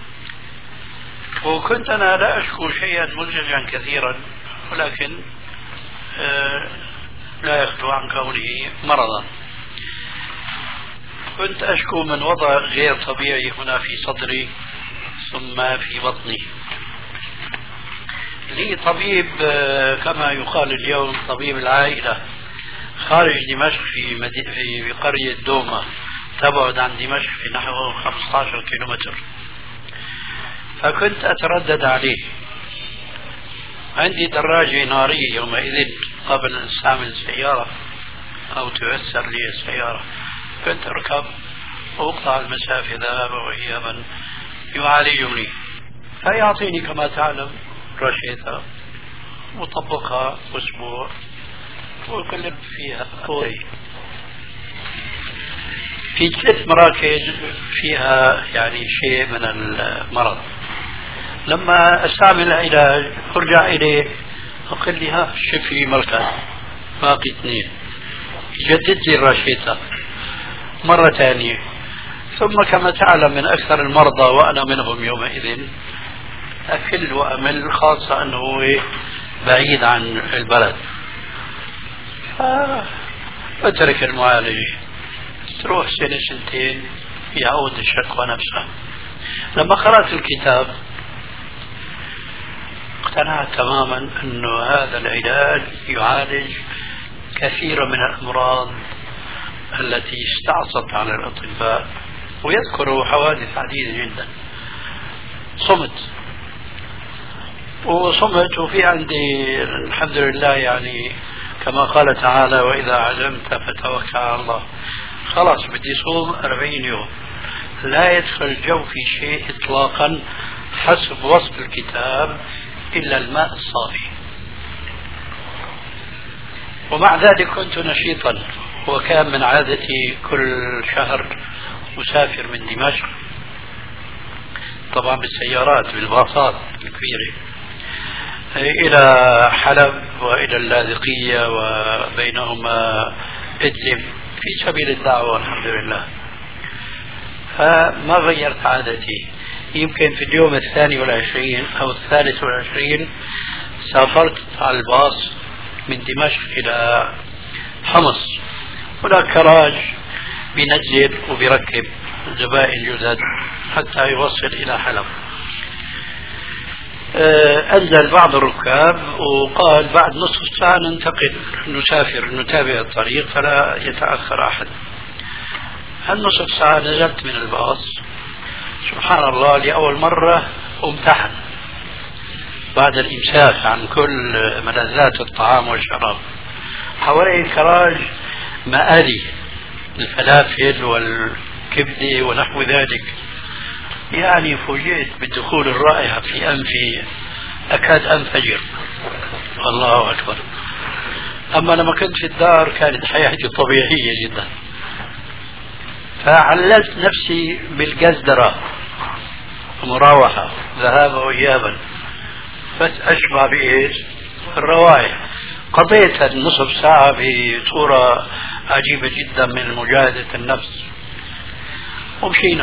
وكنت أنا لا أشكو شيئا مزعجا كثيرا ولكن لا يخلو عن كونه مرضا. كنت أشكو من وضع غير طبيعي هنا في صدري ثم في بطني. لي طبيب كما يقال اليوم طبيب العائلة خارج دمشق في, مدي... في قرية دوما تبعد عن دمشق في نحو خمسة عشر كيلومتر، فكنت أتردد عليه. عندي دراجة نارية يومئذ قبل أن أستعمل السيارة أو تيسر لي السيارة، كنت أركب وأقطع المسافة ذهابا وإيابا يعالجني، فيعطيني كما تعلم رشيدة وطبقها أسبوع وكلف فيها قوي. في ثلاث مراكز فيها يعني شيء من المرض، لما استعمل العلاج ارجع اليه اقول لي ها شفي مركز باقي اثنين، يجدد لي الرشيدة مرة ثانية. ثم كما تعلم من اكثر المرضى وانا منهم يومئذ اكل وامل، خاصة انه هو بعيد عن البلد، فاترك المعالجة تروح سنة سنتين يعود الشكوى نفسها. لما قرأت الكتاب اقتنعت تماما أنه هذا العلاج يعالج كثير من الأمراض التي استعصت على الأطباء، ويذكر حوادث عديدة جدا. صمت وصمت وفي عندي الحمد لله يعني كما قال تعالى وإذا عزمت فتوكل على الله. خلاص بدي صوم أربعين يوم لا يدخل جوفي شيء إطلاقا حسب وصف الكتاب إلا الماء الصافي. ومع ذلك كنت نشيطا، وكان من عادتي كل شهر أسافر من دمشق طبعا بالسيارات بالباصات الكبيرة إلى حلب وإلى اللاذقية وبينهما إدلب في سبيل الدعوة الحمد لله. فما غيرت عادتي. يمكن في اليوم الثاني والعشرين أو الثالث والعشرين سافرت على الباص من دمشق إلى حمص، هناك كراج بينزل وبيركب زبائن جدد حتى يوصل إلى حلب. أنزل بعض الركاب وقال بعد نصف ساعة ننتقل نسافر نتابع الطريق فلا يتأخر أحد. هالنصف ساعة نزلت من الباص، سبحان الله لأول مرة امتحن بعد الإمساك عن كل ملذات الطعام والشراب. حوالي الكراج مآلي الفلافل والكبدة ونحو ذلك، يعني فوجئت بالدخول الرائحة في أنفي أكاد أنفجر. الله أكبر. أما لما كنت في الدار كانت حياتي طبيعية جدا. فعللت نفسي بالجزدرة مراوحة ذهابا وإيابا فأشبع بإيش الروائح. قضيت النصف ساعة بصورة عجيبة جدا من مجاهدة النفس ومشينا،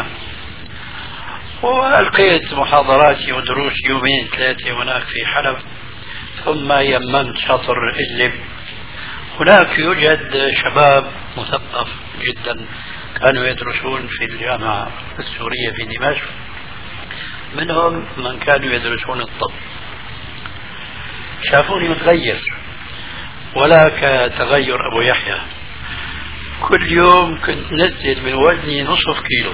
وألقيت محاضراتي ودروسي يومين ثلاثة هناك في حلب، ثم يممت شاطر إدلب. هناك يوجد شباب مثقف جدا كانوا يدرسون في الجامعة السورية في دمشق، منهم من كانوا يدرسون الطب. شافوني متغير ولا كتغير أبو يحيى، كل يوم كنت نزل من وزني نصف كيلو.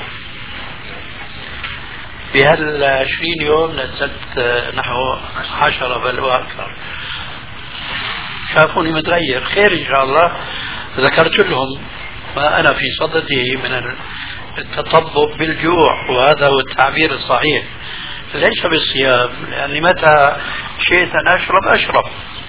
بهالعشرين يوم نزلت نحو عشرة بل وأكثر. شافوني متغير. خير إن شاء الله. ذكرت لهم ما أنا في صدده من التطبب بالجوع، وهذا هو التعبير الصحيح، ليس بالصيام، لأني متى شئت أن أشرب أشرب،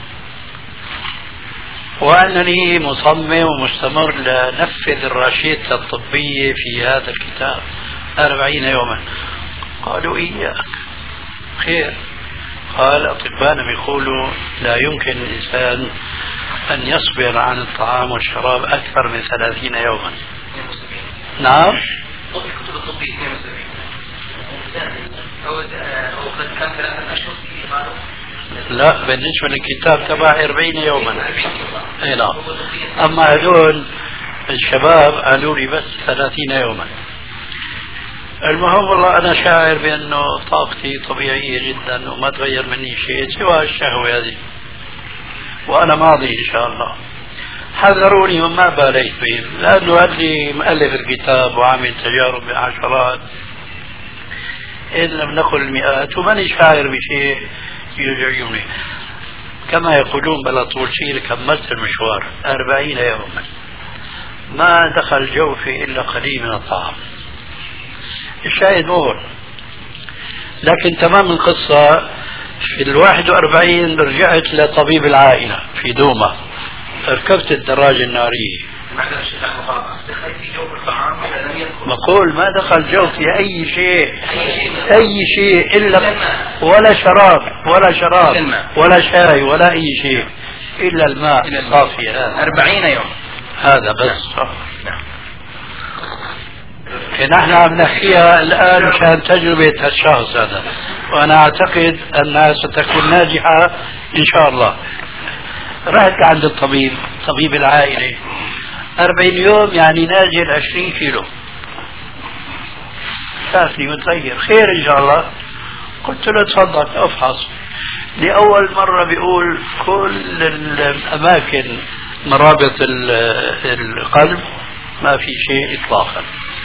وأنني مصمم ومستمر لنفذ الرشيدة الطبية في هذا الكتاب أربعين يوما. قالوا إياك. خير. قال أطباءنا بيقولوا لا يمكن الإنسان أن يصبر عن الطعام والشراب أكثر من ثلاثين يوما. نعم. الكتب الطبية اثنين وسبعين أو قد كان ثلاثة أشهر لا، بالنسبة للكتاب تبع أربعين يوما. اي نعم. أما هذول الشباب قالوا لي بس ثلاثين يوما. المهم والله أنا شاعر بأنه طاقتي طبيعية جدا وما تغير مني شيء سوى الشهوة هذه، وأنا ماضي إن شاء الله. حذروني وما باليت بهم، لأنه قال لي مؤلف الكتاب وعامل تجارب بعشرات إن لم نقل المئات، وماني شاعر بشيء يرجعوني. كما يقولون بلا طول سير كملت المشوار أربعين يوما ما دخل جوفي إلا قليل من الطعام. الشاهد مور. لكن تمام القصة في الواحد وأربعين رجعت لطبيب العائلة في دوما، ركبت الدراجة النارية. بقول ما دخل جوفي أي شيء أي شيء إلا ولا شراب ولا شراب ولا شاي ولا أي شيء إلا الماء الصافي. أربعين يوم هذا بس. نحن عم نحكيها الآن مشان تجربة الشخص هذا، وأنا أعتقد أنها ستكون ناجحة إن شاء الله. رحت عند الطبيب طبيب العائلة، أربعين يوم يعني نازل عشرين كيلو. شافني متغير. خير إن شاء الله. قلت له تفضل أفحص. لأول مرة بيقول كل الأماكن مرابط القلب ما في شيء إطلاقا.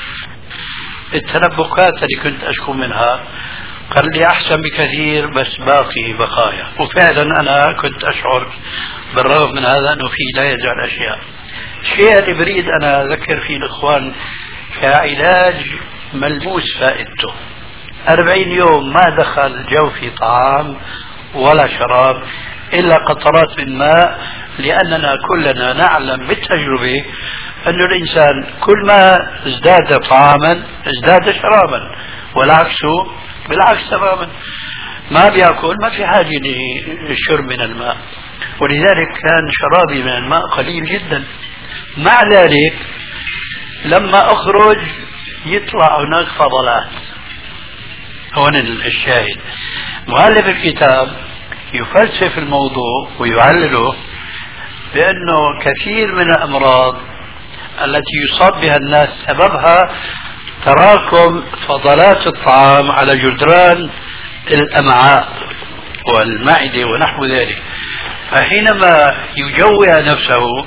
التنبكات اللي كنت أشكو منها قال لي أحسن بكثير بس باقي بقايا، وفعلا أنا كنت أشعر بالرغم من هذا أنه في لا يزال أشياء. الشيء اللي بريد أنا أذكر فيه الإخوان كعلاج ملموس فائدته، أربعين يوم ما دخل جوفي طعام ولا شراب إلا قطرات من ماء، لأننا كلنا نعلم بالتجربة أن الإنسان كل ما ازداد طعاما ازداد شرابا، والعكس بالعكس تماما. ما بيأكل ما في حاجة للشرب من الماء، ولذلك كان شرابي من الماء قليل جدا. مع ذلك لما أخرج يطلع هناك فضلات. هون الشاهد. مؤلف الكتاب يفلسف الموضوع ويعلله بأنه كثير من الأمراض التي يصاب بها الناس سببها تراكم فضلات الطعام على جدران الأمعاء والمعدة ونحو ذلك. فحينما يجوع نفسه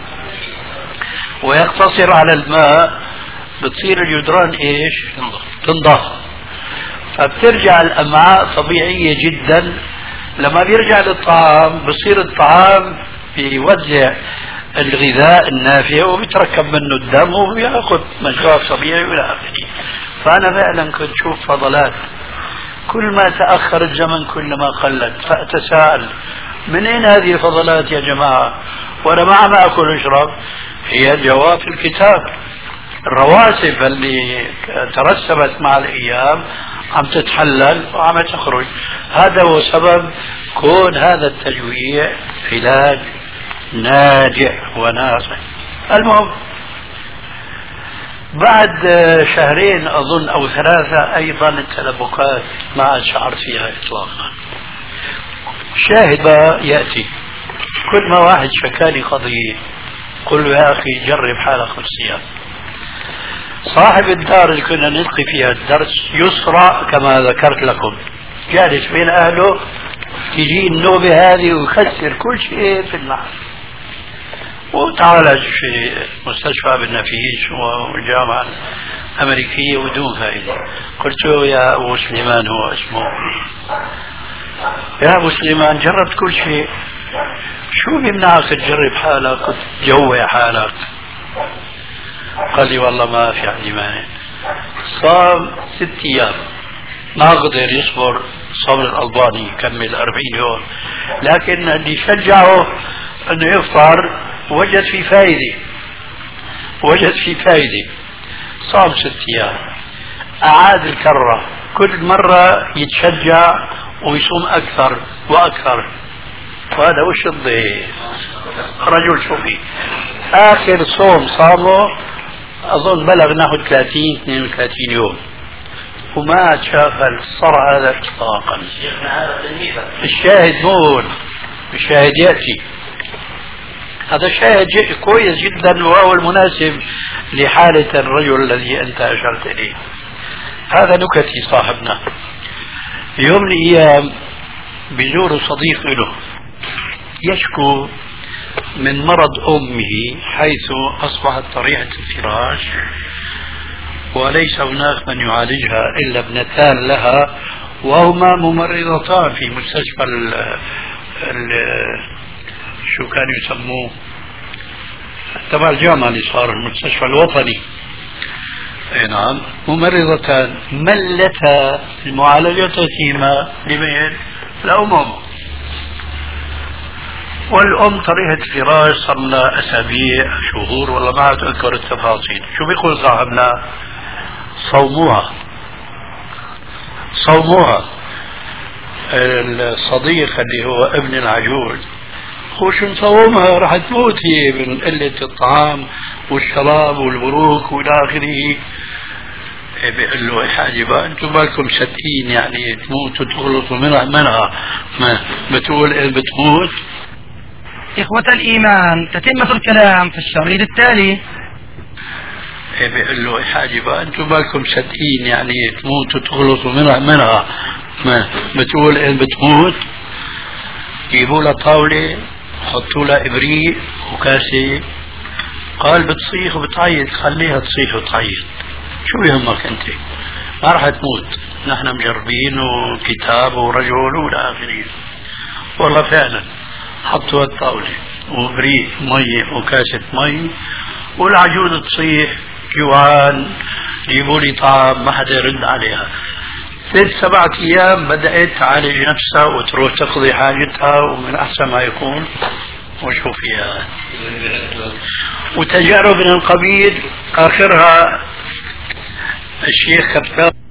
ويقتصر على الماء بتصير الجدران ايش؟ تنضخ، فبترجع الأمعاء طبيعية جدا. لما بيرجع للطعام بصير الطعام بيوزع الغذاء النافع وبيتركب منه الدم وبياخذ مجرى طبيعي والى اخره. فانا فعلا كنت اشوف فضلات، كل ما تاخر الزمن كلما قلت، فاتساءل من اين هذه الفضلات يا جماعه؟ وانا ما عم اكل واشرب. هي الجواب في الكتاب. الرواسب اللي ترسبت مع الايام عم تتحلل وعم تخرج. هذا هو سبب كون هذا التجويع علاج ناجح ونافع. المهم بعد شهرين أظن أو ثلاثة أيضا التلبكات ما عاد شعرت فيها إطلاقا. شاهد يأتي كل ما واحد شكالي قضية قل له يا أخي جرب حالك الصيام. صاحب الدار اللي كنا نلقي فيها الدرس يسرع كما ذكرت لكم، جالس بين أهله، تجي النوبة هذه ويخسر كل شيء في المعهد وتعالج في مستشفى بالنفيس والجامعة الأمريكية ودون فائدة. قلت له يا أبو سليمان، هو اسمه، يا أبو سليمان جربت كل شيء شو بيمنعك تجرب حالك وتجوع حالك؟ قال لي والله ما في عندي مانع. صام ست ايام ما قدر يصبر صبر الألباني يكمل أربعين يوم، لكن اللي شجعه انه يفطر وجد في فائدة وجد في فائدة صام ست ايام، اعاد الكرة، كل مرة يتشجع ويصوم اكثر واكثر. وهذا وش الضيف رجل شوفي اخر صوم صامه اظن بلغ نحو ثلاثين اثنين وثلاثين يوم وما شاف الصرع هذا اطلاقا. الشاهد هون، الشاهد ياتي، هذا شاهد كويس جدا وهو المناسب لحالة الرجل الذي انت اشرت اليه. هذا نكتي صاحبنا يوم من الايام بزور صديق له يشكو من مرض امه حيث اصبحت طريحة الفراش وليس هناك من يعالجها الا ابنتان لها وهما ممرضتان في مستشفى ال ال شو كانوا يسموه تبع الجامعة اللي صار المستشفى الوطني. اي نعم ممرضتان ملتا معالجتهما لمن؟ لأمهم. والأم طريقة فراش صار لها أسابيع شهور والله ما أتذكر التفاصيل. شو بيقول صاحبنا؟ صوموها صوموها. الصديق اللي هو ابن العجوز خوش نصومها راح تموت هي من قلة الطعام والشراب والبروك والى اخره. بيقول له يا حاجة بقى انتم بالكم شتين يعني تموت وتغلطوا منها منها ما بتقول ايه بتموت. إخوة الإيمان تتمة الكلام في الشريط التالي. بيقول له يا حاجة بقى انتم بالكم شتين يعني تموت وتغلطوا منها منها ما بتقول ايه بتموت. جيبوا لها طاولة حطوا لها إبريق وكاسة. قال بتصيح وبتعيط خليها تصيح وتعيط شو يهمك انت ما راح تموت نحن مجربين وكتاب ورجل والى اخره. والله فعلا حطوا الطاولة وإبريق مي وكاسة مي والعجوز تصيح جوعان جيبوا لي طعام ما حدا يرد عليها. ست سبعة ايام بدأت تعالج نفسها وتروح تقضي حاجتها ومن احسن ما يكون وشوف فيها وتجارب من القبيل. اخرها الشيخ خباب